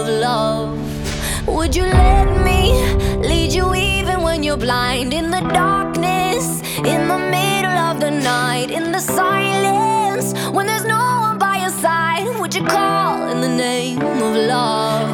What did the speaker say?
love. Would you let me lead you even when you're blind? In the darkness, in the middle of the night, in the silence, when there's no one by your side, would you call in the name of love?